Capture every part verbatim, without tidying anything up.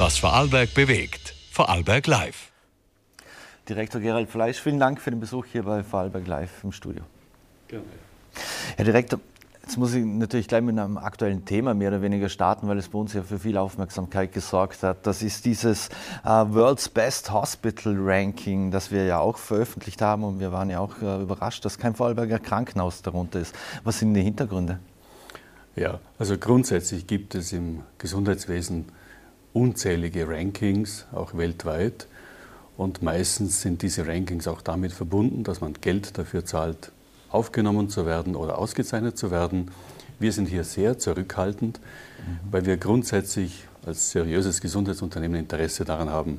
Was Vorarlberg bewegt. Vorarlberg Live. Direktor Gerald Fleisch, vielen Dank für den Besuch hier bei Vorarlberg Live im Studio. Gerne. Herr Direktor, jetzt muss ich natürlich gleich mit einem aktuellen Thema mehr oder weniger starten, weil es bei uns ja für viel Aufmerksamkeit gesorgt hat. Das ist dieses äh, World's Best Hospital Ranking, das wir ja auch veröffentlicht haben, und wir waren ja auch äh, überrascht, dass kein Vorarlberger Krankenhaus darunter ist. Was sind die Hintergründe? Ja, also grundsätzlich gibt es im Gesundheitswesen unzählige Rankings, auch weltweit. Und meistens sind diese Rankings auch damit verbunden, dass man Geld dafür zahlt, aufgenommen zu werden oder ausgezeichnet zu werden. Wir sind hier sehr zurückhaltend, mhm. weil wir grundsätzlich als seriöses Gesundheitsunternehmen Interesse daran haben,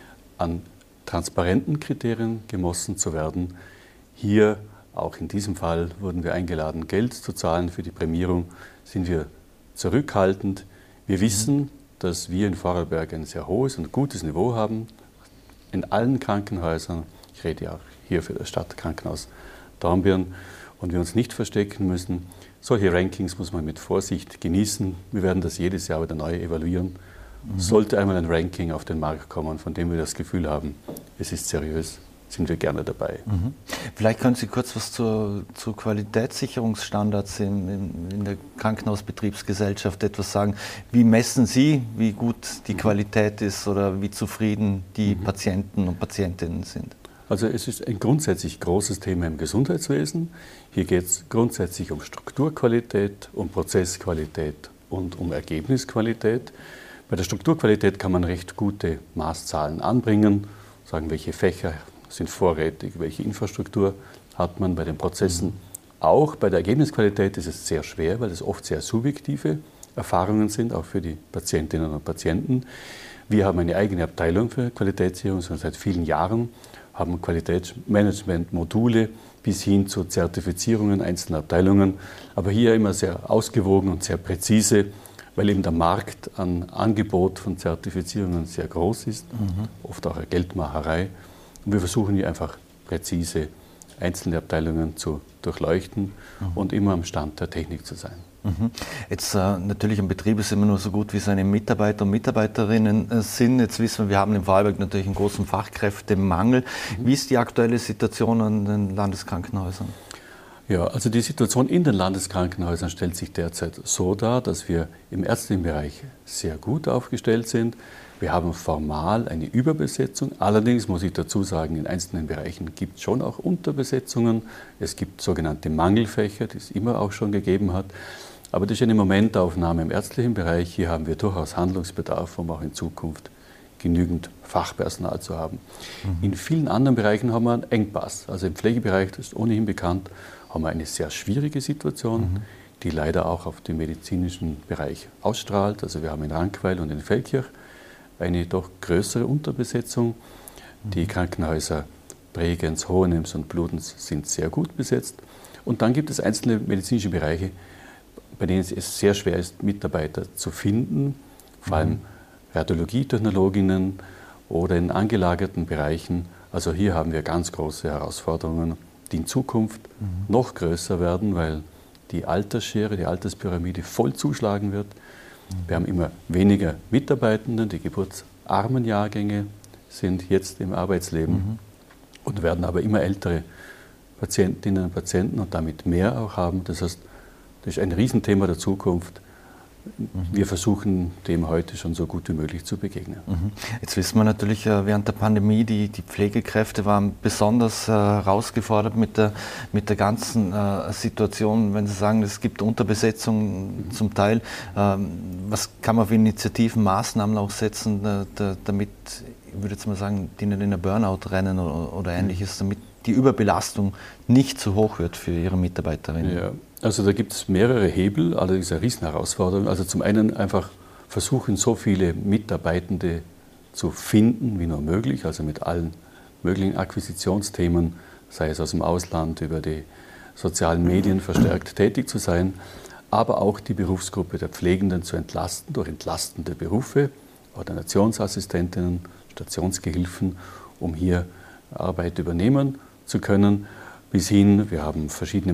an transparenten Kriterien gemessen zu werden. Hier, auch in diesem Fall, wurden wir eingeladen, Geld zu zahlen für die Prämierung. Sind wir zurückhaltend. Wir wissen, mhm. dass wir in Vorarlberg ein sehr hohes und gutes Niveau haben, in allen Krankenhäusern. Ich rede ja auch hier für das Stadtkrankenhaus Dornbirn, und wir uns nicht verstecken müssen. Solche Rankings muss man mit Vorsicht genießen. Wir werden das jedes Jahr wieder neu evaluieren. Mhm. Sollte einmal ein Ranking auf den Markt kommen, von dem wir das Gefühl haben, es ist seriös, sind wir gerne dabei. Mhm. Vielleicht können Sie kurz was zu, zu Qualitätssicherungsstandards in, in, in der Krankenhausbetriebsgesellschaft etwas sagen. Wie messen Sie, wie gut die mhm. Qualität ist oder wie zufrieden die mhm. Patienten und Patientinnen sind? Also es ist ein grundsätzlich großes Thema im Gesundheitswesen. Hier geht es grundsätzlich um Strukturqualität, um Prozessqualität und um Ergebnisqualität. Bei der Strukturqualität kann man recht gute Maßzahlen anbringen, sagen, welche Fächer sind vorrätig, welche Infrastruktur hat man. Bei den Prozessen auch. Bei der Ergebnisqualität ist es sehr schwer, weil es oft sehr subjektive Erfahrungen sind, auch für die Patientinnen und Patienten. Wir haben eine eigene Abteilung für Qualitätssicherung schon seit vielen Jahren, haben Qualitätsmanagement-Module bis hin zu Zertifizierungen einzelner Abteilungen, aber hier immer sehr ausgewogen und sehr präzise, weil eben der Markt an Angebot von Zertifizierungen sehr groß ist, mhm. oft auch eine Geldmacherei. Und wir versuchen hier einfach präzise einzelne Abteilungen zu durchleuchten mhm. und immer am Stand der Technik zu sein. Mhm. Jetzt äh, natürlich ein Betrieb ist immer nur so gut, wie seine Mitarbeiter und Mitarbeiterinnen äh, sind. Jetzt wissen wir, wir haben in Vorarlberg natürlich einen großen Fachkräftemangel. Mhm. Wie ist die aktuelle Situation an den Landeskrankenhäusern? Ja, also die Situation in den Landeskrankenhäusern stellt sich derzeit so dar, dass wir im ärztlichen Bereich sehr gut aufgestellt sind. Wir haben formal eine Überbesetzung. Allerdings muss ich dazu sagen, in einzelnen Bereichen gibt es schon auch Unterbesetzungen. Es gibt sogenannte Mangelfächer, die es immer auch schon gegeben hat. Aber das ist eine Momentaufnahme im ärztlichen Bereich. Hier haben wir durchaus Handlungsbedarf, um auch in Zukunft genügend Fachpersonal zu haben. Mhm. In vielen anderen Bereichen haben wir einen Engpass. Also im Pflegebereich, das ist ohnehin bekannt, haben wir eine sehr schwierige Situation, mhm. die leider auch auf den medizinischen Bereich ausstrahlt. Also wir haben in Rankweil und in Feldkirch eine doch größere Unterbesetzung. Mhm. Die Krankenhäuser Bregenz, Hohenems und Bludenz sind sehr gut besetzt. Und dann gibt es einzelne medizinische Bereiche, bei denen es sehr schwer ist, Mitarbeiter zu finden, vor allem mhm. Radiologietechnologinnen oder in angelagerten Bereichen. Also hier haben wir ganz große Herausforderungen, die in Zukunft mhm. noch größer werden, weil die Altersschere, die Alterspyramide voll zuschlagen wird. Mhm. Wir haben immer weniger Mitarbeitende, die geburtsarmen Jahrgänge sind jetzt im Arbeitsleben mhm. und werden aber immer ältere Patientinnen und Patienten und damit mehr auch haben. Das heißt, das ist ein Riesenthema der Zukunft. Wir versuchen dem heute schon so gut wie möglich zu begegnen. Jetzt wissen wir natürlich, während der Pandemie, die, die Pflegekräfte waren besonders äh, herausgefordert mit der, mit der ganzen äh, Situation. Wenn Sie sagen, es gibt Unterbesetzung mhm. zum Teil, ähm, was kann man für Initiativen, Maßnahmen auch setzen, da, da, damit, ich würde jetzt mal sagen, die nicht in ein Burnout rennen oder, oder ähnliches, damit die Überbelastung nicht zu hoch wird für Ihre Mitarbeiterinnen? Ja. Also da gibt es mehrere Hebel, allerdings eine Riesenherausforderung. Also zum einen einfach versuchen, so viele Mitarbeitende zu finden, wie nur möglich, also mit allen möglichen Akquisitionsthemen, sei es aus dem Ausland, über die sozialen Medien verstärkt tätig zu sein, aber auch die Berufsgruppe der Pflegenden zu entlasten durch entlastende Berufe, Ordinationsassistentinnen, Stationsgehilfen, um hier Arbeit übernehmen zu können, bis hin, wir haben verschiedene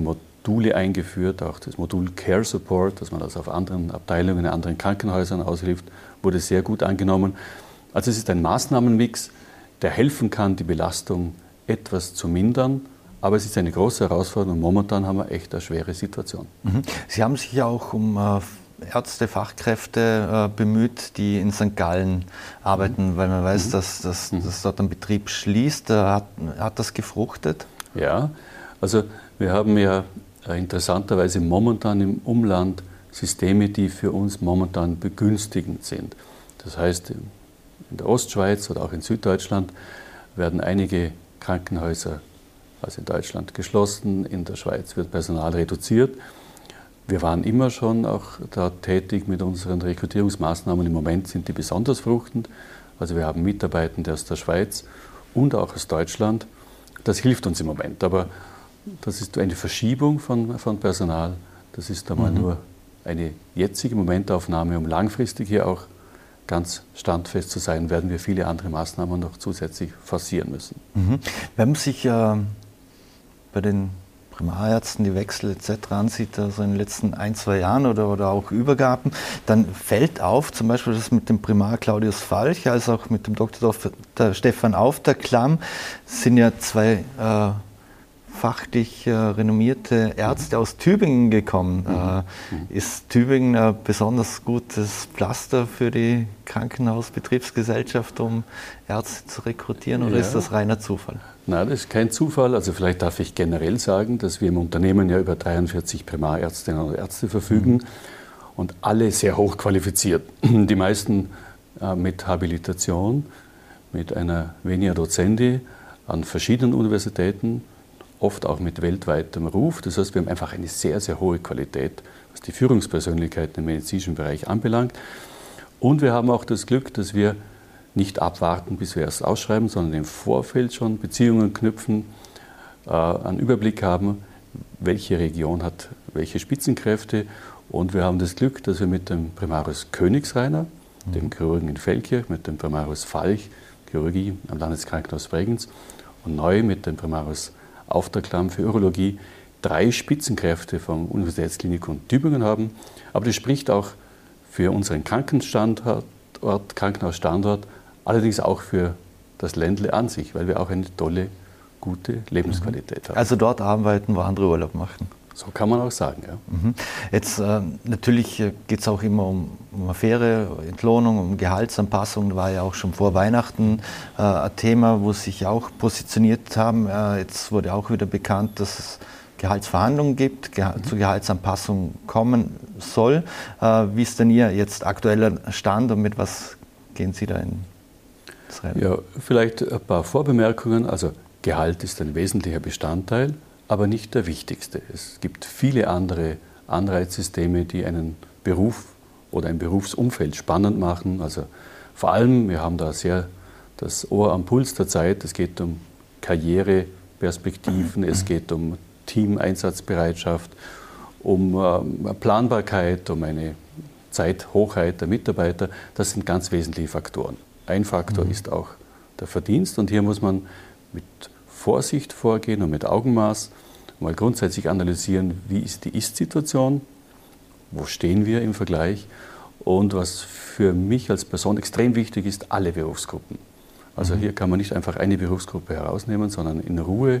Module eingeführt, auch das Modul Care Support, dass man das auf anderen Abteilungen, in anderen Krankenhäusern aushilft, wurde sehr gut angenommen. Also es ist ein Maßnahmenmix, der helfen kann, die Belastung etwas zu mindern. Aber es ist eine große Herausforderung und momentan haben wir echt eine schwere Situation. Sie haben sich ja auch um äh, Ärzte, Fachkräfte äh, bemüht, die in Sankt Gallen arbeiten, mhm. weil man weiß, mhm. dass, dass, mhm. dass dort ein Betrieb schließt. Äh, hat, hat das gefruchtet? Ja, also wir haben ja äh, interessanterweise momentan im Umland Systeme, die für uns momentan begünstigend sind. Das heißt, in der Ostschweiz oder auch in Süddeutschland werden einige Krankenhäuser, also in Deutschland, geschlossen, in der Schweiz wird Personal reduziert. Wir waren immer schon auch da tätig mit unseren Rekrutierungsmaßnahmen. Im Moment sind die besonders fruchtend. Also wir haben Mitarbeitende aus der Schweiz und auch aus Deutschland. Das hilft uns im Moment. Aber das ist eine Verschiebung von, von Personal. Das ist einmal mhm. nur eine jetzige Momentaufnahme, um langfristig hier auch ganz standfest zu sein, werden wir viele andere Maßnahmen noch zusätzlich forcieren müssen. Mhm. Wenn man sich äh, bei den Primarärzten die Wechsel et cetera ansieht, also in den letzten ein, zwei Jahren oder, oder auch Übergaben, dann fällt auf, zum Beispiel das mit dem Primar Claudius Falch, als auch mit dem Doktor Stefan Aufderklamm, sind ja zwei äh, fachlich äh, renommierte Ärzte aus Tübingen gekommen. Mhm. Äh, ist Tübingen ein besonders gutes Pflaster für die Krankenhausbetriebsgesellschaft, um Ärzte zu rekrutieren, oder ja. ist das reiner Zufall? Nein, das ist kein Zufall. Also vielleicht darf ich generell sagen, dass wir im Unternehmen ja über dreiundvierzig Primarärztinnen und Ärzte verfügen mhm. und alle sehr hoch qualifiziert. Die meisten äh, mit Habilitation, mit einer Venia Docendi an verschiedenen Universitäten, oft auch mit weltweitem Ruf. Das heißt, wir haben einfach eine sehr, sehr hohe Qualität, was die Führungspersönlichkeiten im medizinischen Bereich anbelangt. Und wir haben auch das Glück, dass wir nicht abwarten, bis wir erst ausschreiben, sondern im Vorfeld schon Beziehungen knüpfen, äh, einen Überblick haben, welche Region hat welche Spitzenkräfte. Und wir haben das Glück, dass wir mit dem Primarus Königsrainer, mhm. dem Chirurgen in Feldkirch, mit dem Primarus Falch, Chirurgie am Landeskrankenhaus Bregenz, und neu mit dem Primarus Aufderklamm für Urologie drei Spitzenkräfte vom Universitätsklinikum Tübingen haben. Aber das spricht auch für unseren Krankenstandort, Krankenhausstandort, allerdings auch für das Ländle an sich, weil wir auch eine tolle, gute Lebensqualität haben. Also dort arbeiten, wo andere Urlaub machen. So kann man auch sagen, ja. Jetzt äh, natürlich geht es auch immer um, um Affäre, Entlohnung, um Gehaltsanpassung. Da war ja auch schon vor Weihnachten äh, ein Thema, wo Sie sich auch positioniert haben. Äh, jetzt wurde auch wieder bekannt, dass es Gehaltsverhandlungen gibt, Geha- mhm. zu Gehaltsanpassungen kommen soll. Äh, wie ist denn Ihr jetzt aktueller Stand und mit was gehen Sie da ins Rennen? Ja, vielleicht ein paar Vorbemerkungen. Also Gehalt ist ein wesentlicher Bestandteil, aber nicht der wichtigste. Es gibt viele andere Anreizsysteme, die einen Beruf oder ein Berufsumfeld spannend machen. Also vor allem, wir haben da sehr das Ohr am Puls der Zeit. Es geht um Karriereperspektiven, es geht um Teameinsatzbereitschaft, um äh, Planbarkeit, um eine Zeithochheit der Mitarbeiter. Das sind ganz wesentliche Faktoren. Ein Faktor mhm. ist auch der Verdienst, und hier muss man mit Vorsicht vorgehen und mit Augenmaß mal grundsätzlich analysieren, wie ist die Ist-Situation, wo stehen wir im Vergleich, und was für mich als Person extrem wichtig ist, alle Berufsgruppen. Also mhm. hier kann man nicht einfach eine Berufsgruppe herausnehmen, sondern in Ruhe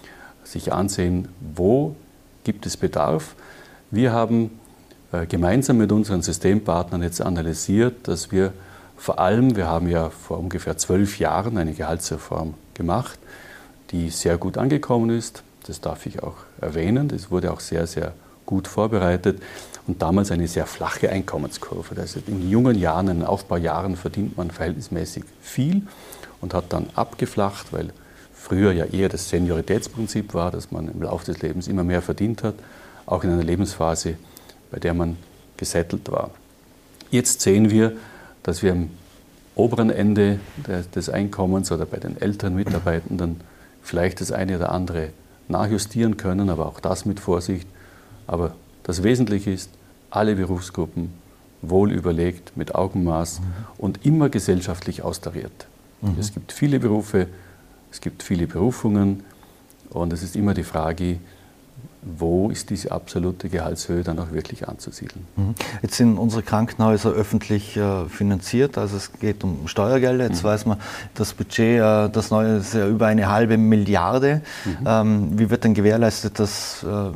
sich ansehen, wo gibt es Bedarf. Wir haben äh, gemeinsam mit unseren Systempartnern jetzt analysiert, dass wir vor allem, wir haben ja vor ungefähr zwölf Jahren eine Gehaltsreform gemacht, die sehr gut angekommen ist. Das darf ich auch erwähnen. Das wurde auch sehr, sehr gut vorbereitet. Und damals eine sehr flache Einkommenskurve. Das heißt, in jungen Jahren, in den Aufbaujahren verdient man verhältnismäßig viel und hat dann abgeflacht, weil früher ja eher das Senioritätsprinzip war, dass man im Laufe des Lebens immer mehr verdient hat, auch in einer Lebensphase, bei der man gesettelt war. Jetzt sehen wir, dass wir am oberen Ende des Einkommens oder bei den älteren Mitarbeitenden vielleicht das eine oder andere nachjustieren können, aber auch das mit Vorsicht. Aber das Wesentliche ist, alle Berufsgruppen wohl überlegt, mit Augenmaß mhm. und immer gesellschaftlich austariert. Mhm. Es gibt viele Berufe, es gibt viele Berufungen, und es ist immer die Frage, wo ist diese absolute Gehaltshöhe dann auch wirklich anzusiedeln. Jetzt sind unsere Krankenhäuser öffentlich äh, finanziert, also es geht um Steuergelder. Jetzt mhm. weiß man, das Budget, äh, das neue ist ja über eine halbe Milliarde. Mhm. Ähm, wie wird denn gewährleistet, dass, äh,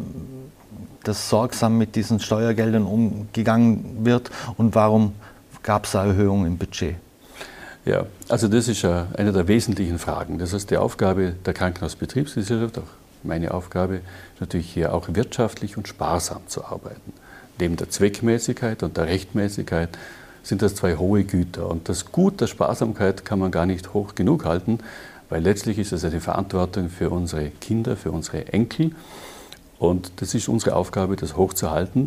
dass sorgsam mit diesen Steuergeldern umgegangen wird und warum gab es eine Erhöhung im Budget? Ja, also das ist ja eine der wesentlichen Fragen. Das heißt, die Aufgabe der Krankenhausbetriebsgesellschaft, auch meine Aufgabe, ist natürlich hier auch wirtschaftlich und sparsam zu arbeiten. Neben der Zweckmäßigkeit und der Rechtmäßigkeit sind das zwei hohe Güter. Und das Gut der Sparsamkeit kann man gar nicht hoch genug halten, weil letztlich ist es eine Verantwortung für unsere Kinder, für unsere Enkel. Und das ist unsere Aufgabe, das hochzuhalten.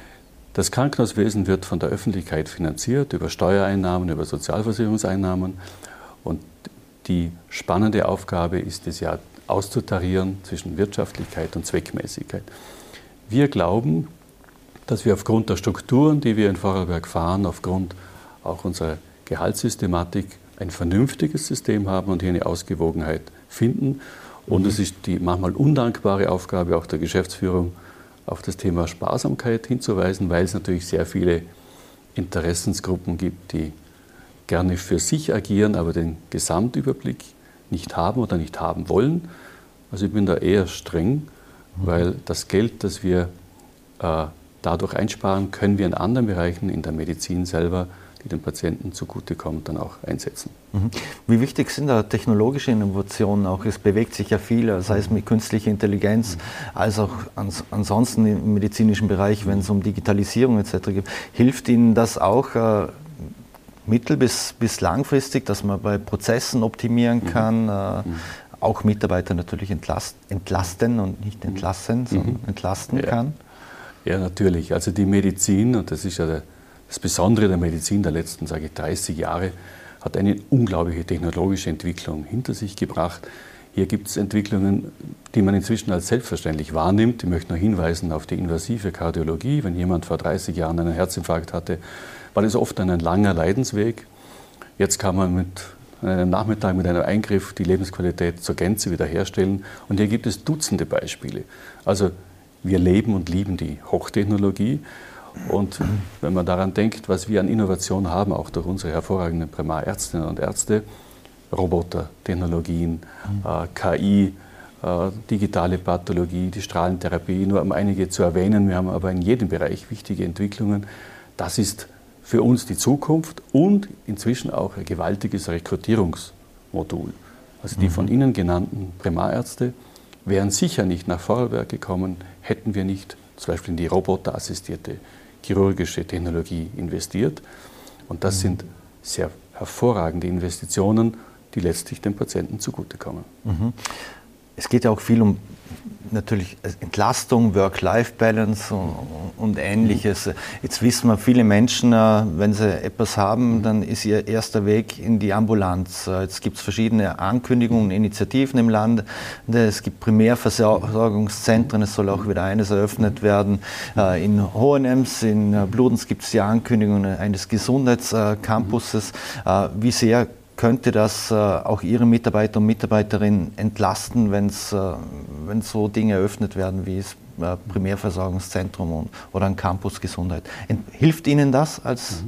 Das Krankenhauswesen wird von der Öffentlichkeit finanziert, über Steuereinnahmen, über Sozialversicherungseinnahmen. Und die spannende Aufgabe ist es ja, auszutarieren zwischen Wirtschaftlichkeit und Zweckmäßigkeit. Wir glauben, dass wir aufgrund der Strukturen, die wir in Vorarlberg fahren, aufgrund auch unserer Gehaltssystematik ein vernünftiges System haben und hier eine Ausgewogenheit finden. Und es ist die manchmal undankbare Aufgabe auch der Geschäftsführung, auf das Thema Sparsamkeit hinzuweisen, weil es natürlich sehr viele Interessensgruppen gibt, die gerne für sich agieren, aber den Gesamtüberblick nicht haben oder nicht haben wollen. Also ich bin da eher streng, weil das Geld, das wir äh, dadurch einsparen, können wir in anderen Bereichen in der Medizin selber, die den Patienten zugutekommt, dann auch einsetzen. Wie wichtig sind da technologische Innovationen auch? Es bewegt sich ja viel, sei es mit künstlicher Intelligenz, als auch ans ansonsten im medizinischen Bereich, wenn es um Digitalisierung et cetera geht. Hilft Ihnen das auch äh, mittel- bis, bis langfristig, dass man bei Prozessen optimieren kann, äh, mhm. auch Mitarbeiter natürlich entlast, entlasten und nicht entlassen, mhm. sondern entlasten ja. kann? Ja, natürlich. Also die Medizin, und das ist ja der Das Besondere der Medizin der letzten, sage ich, dreißig Jahre, hat eine unglaubliche technologische Entwicklung hinter sich gebracht. Hier gibt es Entwicklungen, die man inzwischen als selbstverständlich wahrnimmt. Ich möchte noch hinweisen auf die invasive Kardiologie. Wenn jemand vor dreißig Jahren einen Herzinfarkt hatte, war das oft ein langer Leidensweg. Jetzt kann man mit einem Nachmittag mit einem Eingriff die Lebensqualität zur Gänze wiederherstellen. Und hier gibt es Dutzende Beispiele. Also wir leben und lieben die Hochtechnologie. Und wenn man daran denkt, was wir an Innovation haben, auch durch unsere hervorragenden Primarärztinnen und Ärzte, Roboter, Technologien, äh, K I, äh, digitale Pathologie, die Strahlentherapie, nur um einige zu erwähnen. Wir haben aber in jedem Bereich wichtige Entwicklungen. Das ist für uns die Zukunft und inzwischen auch ein gewaltiges Rekrutierungsmodul. Also die von Ihnen genannten Primarärzte wären sicher nicht nach Vorarlberg gekommen, hätten wir nicht zum Beispiel in die roboterassistierte chirurgische Technologie investiert. Und das sind sehr hervorragende Investitionen, die letztlich den Patienten zugutekommen. Mhm. Es geht ja auch viel um natürlich Entlastung, Work-Life-Balance und, und Ähnliches. Jetzt wissen wir, viele Menschen, wenn sie etwas haben, dann ist ihr erster Weg in die Ambulanz. Jetzt gibt es verschiedene Ankündigungen, Initiativen im Land. Es gibt Primärversorgungszentren, es soll auch wieder eines eröffnet werden. In Hohenems, in Bludenz gibt es die Ankündigung eines Gesundheitscampuses. Wie sehr könnte das äh, auch Ihre Mitarbeiter und Mitarbeiterinnen entlasten, wenn es äh, wenn so Dinge eröffnet werden wie das äh, Primärversorgungszentrum und, oder ein Campus Gesundheit? Ent hilft Ihnen das als?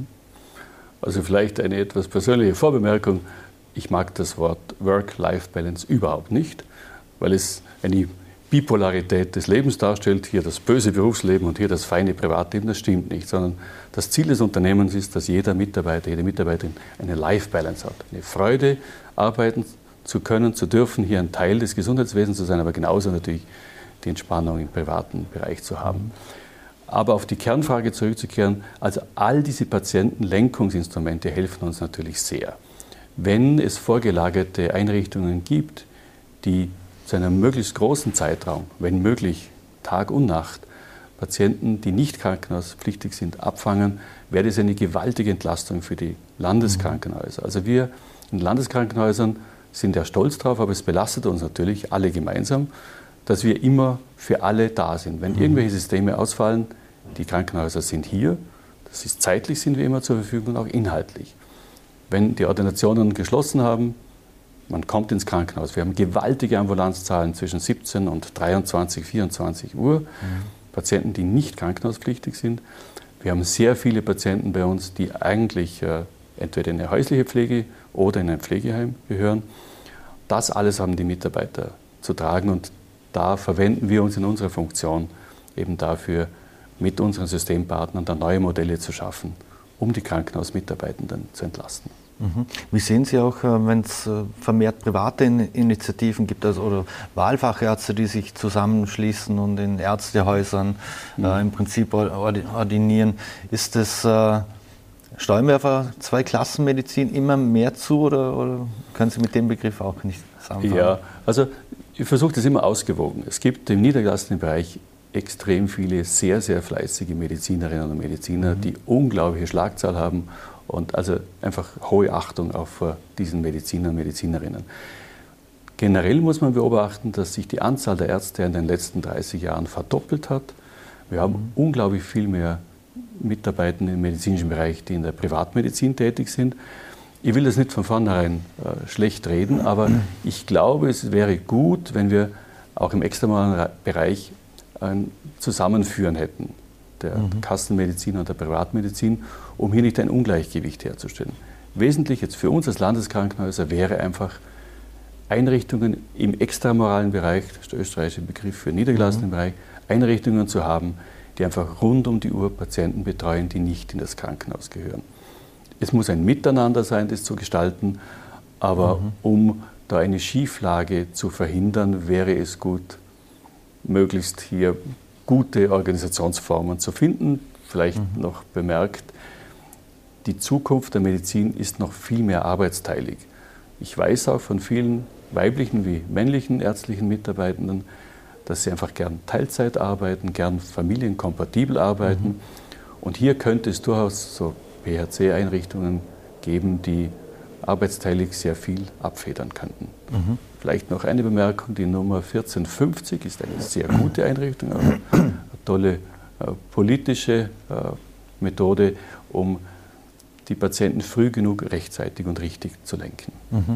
Also vielleicht eine etwas persönliche Vorbemerkung. Ich mag das Wort Work-Life-Balance überhaupt nicht, weil es eine Bipolarität des Lebens darstellt, hier das böse Berufsleben und hier das feine Privatleben. Das stimmt nicht, sondern das Ziel des Unternehmens ist, dass jeder Mitarbeiter, jede Mitarbeiterin eine Life-Balance hat. Eine Freude, arbeiten zu können, zu dürfen, hier ein Teil des Gesundheitswesens zu sein, aber genauso natürlich die Entspannung im privaten Bereich zu haben. Aber auf die Kernfrage zurückzukehren, also all diese Patientenlenkungsinstrumente helfen uns natürlich sehr. Wenn es vorgelagerte Einrichtungen gibt, die zu einem möglichst großen Zeitraum, wenn möglich Tag und Nacht, Patienten, die nicht krankenhauspflichtig sind, abfangen, wäre das eine gewaltige Entlastung für die Landeskrankenhäuser. Also wir in Landeskrankenhäusern sind ja stolz drauf, aber es belastet uns natürlich alle gemeinsam, dass wir immer für alle da sind. Wenn irgendwelche Systeme ausfallen, die Krankenhäuser sind hier, das ist zeitlich sind wir immer zur Verfügung und auch inhaltlich. Wenn die Ordinationen geschlossen haben, Man kommt ins Krankenhaus. Wir haben gewaltige Ambulanzzahlen zwischen siebzehn und dreiundzwanzig, vierundzwanzig Uhr. Mhm. Patienten, die nicht krankenhauspflichtig sind. Wir haben sehr viele Patienten bei uns, die eigentlich äh, entweder in eine häusliche Pflege oder in ein Pflegeheim gehören. Das alles haben die Mitarbeiter zu tragen und da verwenden wir uns in unserer Funktion eben dafür, mit unseren Systempartnern dann neue Modelle zu schaffen, um die Krankenhausmitarbeitenden zu entlasten. Mhm. Wie sehen Sie auch, wenn es vermehrt private Initiativen gibt, also oder Wahlfachärzte, die sich zusammenschließen und in Ärztehäusern mhm. äh, im Prinzip ordinieren, ist das äh, Steuerwerfer Zweiklassenmedizin immer mehr zu oder, oder können Sie mit dem Begriff auch nicht sagen? Ja, also ich versuche das immer ausgewogen. Es gibt im niedergelassenen Bereich extrem viele sehr, sehr fleißige Medizinerinnen und Mediziner, mhm. die unglaubliche Schlagzahl haben und also einfach hohe Achtung auch vor diesen Medizinern und Medizinerinnen. Generell muss man beobachten, dass sich die Anzahl der Ärzte in den letzten dreißig Jahren verdoppelt hat. Wir haben mhm. unglaublich viel mehr Mitarbeitende im medizinischen Bereich, die in der Privatmedizin tätig sind. Ich will das nicht von vornherein äh, schlecht reden, aber ich glaube, es wäre gut, wenn wir auch im extramoralen Bereich ein Zusammenführen hätten, der mhm. Kassenmedizin und der Privatmedizin, um hier nicht ein Ungleichgewicht herzustellen. Wesentlich jetzt für uns als Landeskrankenhäuser wäre einfach, Einrichtungen im extramoralen Bereich, das ist der österreichische Begriff für den niedergelassenen mhm. Bereich, Einrichtungen zu haben, die einfach rund um die Uhr Patienten betreuen, die nicht in das Krankenhaus gehören. Es muss ein Miteinander sein, das zu gestalten, aber mhm. um da eine Schieflage zu verhindern, wäre es gut, möglichst hier gute Organisationsformen zu finden. Vielleicht mhm. noch bemerkt, die Zukunft der Medizin ist noch viel mehr arbeitsteilig. Ich weiß auch von vielen weiblichen wie männlichen ärztlichen Mitarbeitenden, dass sie einfach gern Teilzeit arbeiten, gern familienkompatibel arbeiten. Mhm. Und hier könnte es durchaus so P H C-Einrichtungen geben, die arbeitsteilig sehr viel abfedern könnten. Mhm. Vielleicht noch eine Bemerkung, die Nummer vierzehnhundertfünfzig ist eine sehr gute Einrichtung, eine tolle äh, politische äh, Methode, um die Patienten früh genug rechtzeitig und richtig zu lenken. Mhm.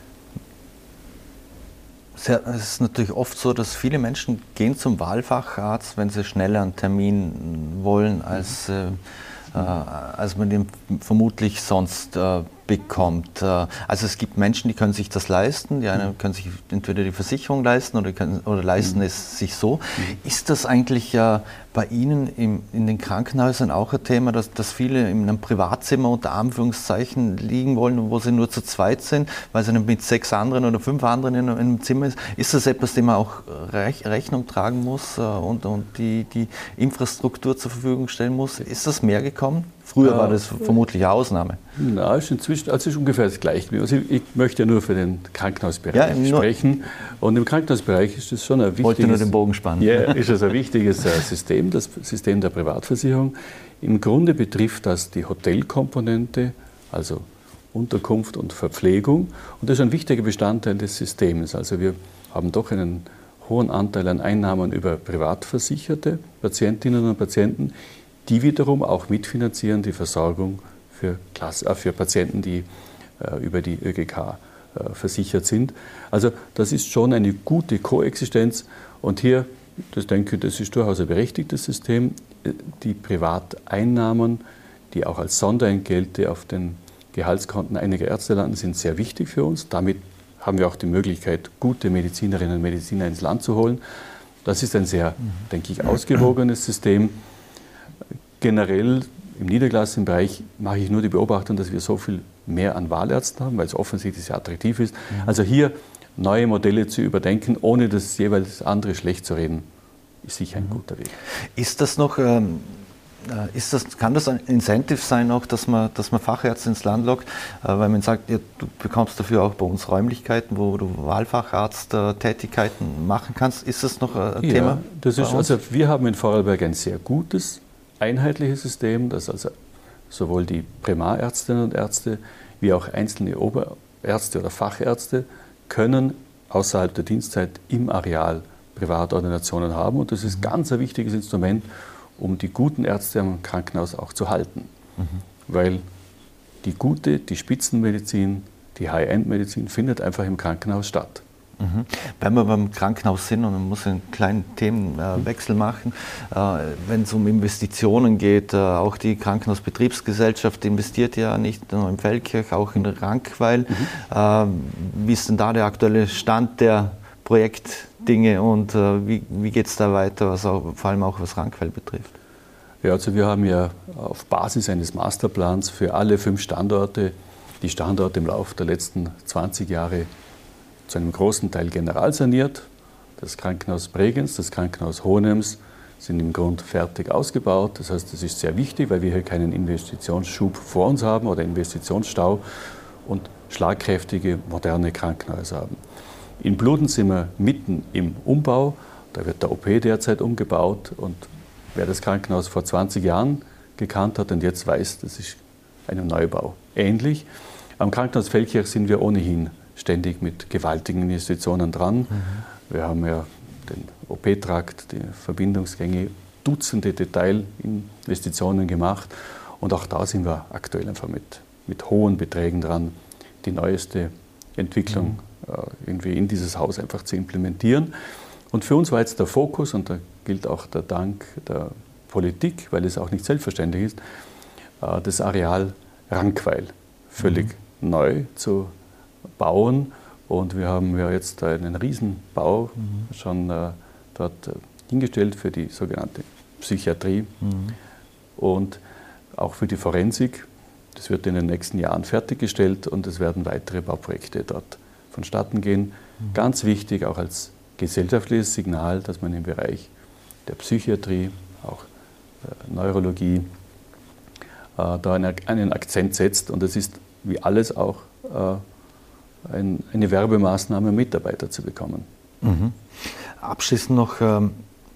Sehr, es ist natürlich oft so, dass viele Menschen gehen zum Wahlfacharzt, wenn sie schneller einen Termin wollen, als, äh, äh, als man den vermutlich sonst äh, bekommt. Also es gibt Menschen, die können sich das leisten, die einen können sich entweder die Versicherung leisten oder, können, oder leisten es sich so. Ist das eigentlich äh, bei Ihnen im, in den Krankenhäusern auch ein Thema, dass, dass viele in einem Privatzimmer unter Anführungszeichen liegen wollen, wo sie nur zu zweit sind, weil sie mit sechs anderen oder fünf anderen in, in einem Zimmer ist? Ist das etwas, dem man auch Rech, Rechnung tragen muss äh, und, und die, die Infrastruktur zur Verfügung stellen muss? Ist das mehr gekommen? Früher ja, war das vermutlich eine Ausnahme. Na, ist inzwischen, also ist ungefähr das Gleiche. Also ich möchte ja nur für den Krankenhausbereich ja, sprechen. Und im Krankenhausbereich ist das schon ein wichtiges... Wollte nur den Bogen spannen. Ja, ist das ein wichtiges System, das System der Privatversicherung. Im Grunde betrifft das die Hotelkomponente, also Unterkunft und Verpflegung. Und das ist ein wichtiger Bestandteil des Systems. Also wir haben doch einen hohen Anteil an Einnahmen über privatversicherte Patientinnen und Patienten, die wiederum auch mitfinanzieren die Versorgung für, Klasse, äh, für Patienten, die äh, über die Ö G K äh, versichert sind. Also das ist schon eine gute Koexistenz und hier, das denke ich, das ist durchaus ein berechtigtes System. Die Privateinnahmen, die auch als Sonderentgelte auf den Gehaltskonten einiger Ärzte landen, sind sehr wichtig für uns. Damit haben wir auch die Möglichkeit, gute Medizinerinnen und Mediziner ins Land zu holen. Das ist ein sehr, denke ich, ausgewogenes System. Generell im niedergelassenen Bereich mache ich nur die Beobachtung, dass wir so viel mehr an Wahlärzten haben, weil es offensichtlich sehr attraktiv ist. Also hier neue Modelle zu überdenken, ohne das jeweils andere schlecht zu reden, ist sicher ein guter Weg. Ist das noch, ähm, ist das, kann das ein Incentive sein, auch, dass man, dass man Fachärzte ins Land lockt, äh, weil man sagt, ja, du bekommst dafür auch bei uns Räumlichkeiten, wo du Wahlfacharzt-Tätigkeiten machen kannst. Ist das noch ein ja, Thema? Das ist, also wir haben in Vorarlberg ein sehr gutes einheitliches System, das also sowohl die Primarärztinnen und Ärzte wie auch einzelne Oberärzte oder Fachärzte können außerhalb der Dienstzeit im Areal Privatordinationen haben. Und das ist ganz ein wichtiges Instrument, um die guten Ärzte am Krankenhaus auch zu halten. Mhm. Weil die gute, die Spitzenmedizin, die High-End-Medizin findet einfach im Krankenhaus statt. Mhm. Wenn wir beim Krankenhaus sind und man muss einen kleinen Themenwechsel äh, machen, äh, wenn es um Investitionen geht, äh, auch die Krankenhausbetriebsgesellschaft investiert ja nicht nur in Feldkirch, auch in Rankweil. Mhm. Äh, wie ist denn da der aktuelle Stand der Projektdinge und äh, wie, wie geht es da weiter, was auch, vor allem auch was Rankweil betrifft? Ja, also wir haben ja auf Basis eines Masterplans für alle fünf Standorte, die Standorte im Laufe der letzten zwanzig Jahre zu einem großen Teil generalsaniert. Das Krankenhaus Bregenz, das Krankenhaus Hohenems sind im Grund fertig ausgebaut. Das heißt, das ist sehr wichtig, weil wir hier keinen Investitionsschub vor uns haben oder Investitionsstau und schlagkräftige, moderne Krankenhäuser haben. In Bluden sind wir mitten im Umbau. Da wird der O P derzeit umgebaut. Und wer das Krankenhaus vor zwanzig Jahren gekannt hat und jetzt weiß, das ist ein Neubau. Ähnlich. Am Krankenhaus Feldkirch sind wir ohnehin ständig mit gewaltigen Investitionen dran. Mhm. Wir haben ja den O P-Trakt, die Verbindungsgänge, Dutzende Detailinvestitionen gemacht. Und auch da sind wir aktuell einfach mit, mit hohen Beträgen dran, die neueste Entwicklung mhm. äh, irgendwie in dieses Haus einfach zu implementieren. Und für uns war jetzt der Fokus, und da gilt auch der Dank der Politik, weil es auch nicht selbstverständlich ist, äh, das Areal Rankweil völlig mhm. neu zu bauen, und wir haben ja jetzt einen Riesenbau mhm. schon äh, dort äh, hingestellt für die sogenannte Psychiatrie mhm. und auch für die Forensik. Das wird in den nächsten Jahren fertiggestellt und es werden weitere Bauprojekte dort vonstatten gehen. Mhm. Ganz wichtig auch als gesellschaftliches Signal, dass man im Bereich der Psychiatrie, auch der Neurologie, äh, da einen, einen Akzent setzt, und es ist wie alles auch äh, ein, eine Werbemaßnahme, Mitarbeiter zu bekommen. Mhm. Abschließend noch ähm,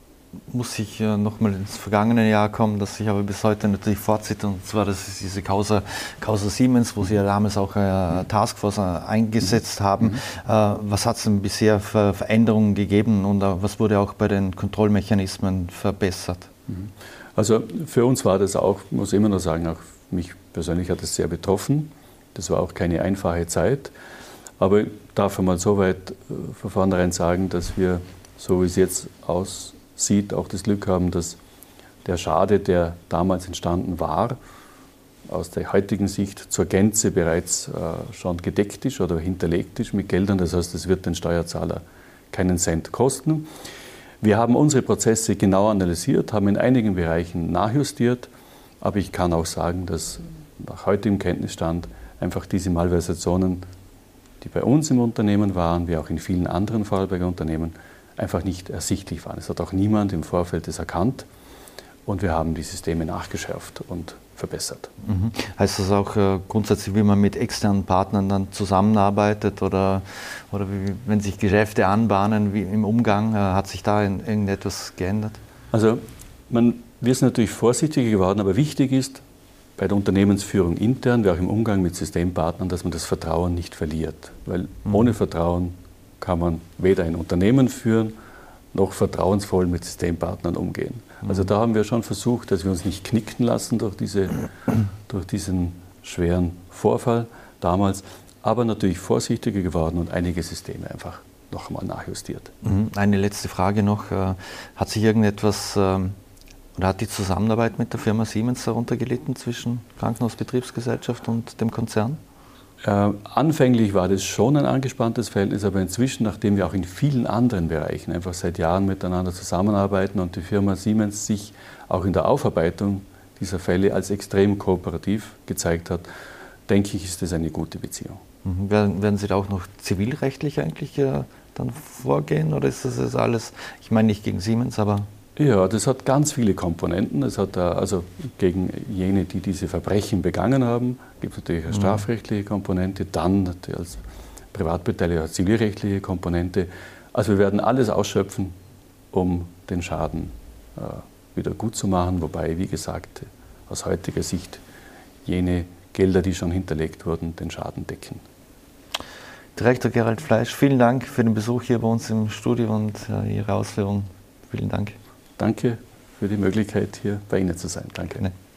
muss ich äh, noch mal ins vergangene Jahr kommen, das sich aber bis heute natürlich fortzieht, und zwar das ist diese Causa, Causa Siemens, wo Sie ja damals auch eine Taskforce eingesetzt mhm. haben. Mhm. Äh, was hat es denn bisher für Veränderungen gegeben und äh, was wurde auch bei den Kontrollmechanismen verbessert? Mhm. Also für uns war das auch, muss ich immer noch sagen, auch mich persönlich hat es sehr betroffen. Das war auch keine einfache Zeit. Aber ich darf einmal so weit von vornherein sagen, dass wir, so wie es jetzt aussieht, auch das Glück haben, dass der Schade, der damals entstanden war, aus der heutigen Sicht zur Gänze bereits äh, schon gedeckt ist oder hinterlegt ist mit Geldern. Das heißt, es wird den Steuerzahler keinen Cent kosten. Wir haben unsere Prozesse genau analysiert, haben in einigen Bereichen nachjustiert, aber ich kann auch sagen, dass nach heutigem Kenntnisstand einfach diese Malversationen, die bei uns im Unternehmen waren, wie auch in vielen anderen Vorarlberger Unternehmen, einfach nicht ersichtlich waren. Es hat auch niemand im Vorfeld das erkannt, und wir haben die Systeme nachgeschärft und verbessert. Mhm. Heißt das auch äh, grundsätzlich, wie man mit externen Partnern dann zusammenarbeitet oder, oder wie, wenn sich Geschäfte anbahnen, wie im Umgang, äh, hat sich da in, irgendetwas geändert? Also man, wir sind natürlich vorsichtiger geworden, aber wichtig ist, bei der Unternehmensführung intern, wie auch im Umgang mit Systempartnern, dass man das Vertrauen nicht verliert. Weil mhm. ohne Vertrauen kann man weder ein Unternehmen führen, noch vertrauensvoll mit Systempartnern umgehen. Mhm. Also da haben wir schon versucht, dass wir uns nicht knicken lassen durch, diese, durch diesen schweren Vorfall damals, aber natürlich vorsichtiger geworden und einige Systeme einfach noch einmal nachjustiert. Mhm. Eine letzte Frage noch. Hat sich irgendetwas ähm Oder hat die Zusammenarbeit mit der Firma Siemens darunter gelitten zwischen Krankenhausbetriebsgesellschaft und dem Konzern? Äh, anfänglich war das schon ein angespanntes Verhältnis, aber inzwischen, nachdem wir auch in vielen anderen Bereichen einfach seit Jahren miteinander zusammenarbeiten und die Firma Siemens sich auch in der Aufarbeitung dieser Fälle als extrem kooperativ gezeigt hat, denke ich, ist das eine gute Beziehung. Mhm. Werden, werden Sie da auch noch zivilrechtlich eigentlich äh, dann vorgehen, oder ist das jetzt alles, ich meine nicht gegen Siemens, aber... Ja, das hat ganz viele Komponenten. Es hat also gegen jene, die diese Verbrechen begangen haben, gibt es natürlich eine strafrechtliche Komponente, dann als Privatbeteiligter eine zivilrechtliche Komponente. Also wir werden alles ausschöpfen, um den Schaden äh, wieder gut zu machen, wobei, wie gesagt, aus heutiger Sicht jene Gelder, die schon hinterlegt wurden, den Schaden decken. Direktor Gerald Fleisch, vielen Dank für den Besuch hier bei uns im Studio und äh, Ihre Ausführungen. Vielen Dank. Danke für die Möglichkeit, hier bei Ihnen zu sein. Danke. Gerne.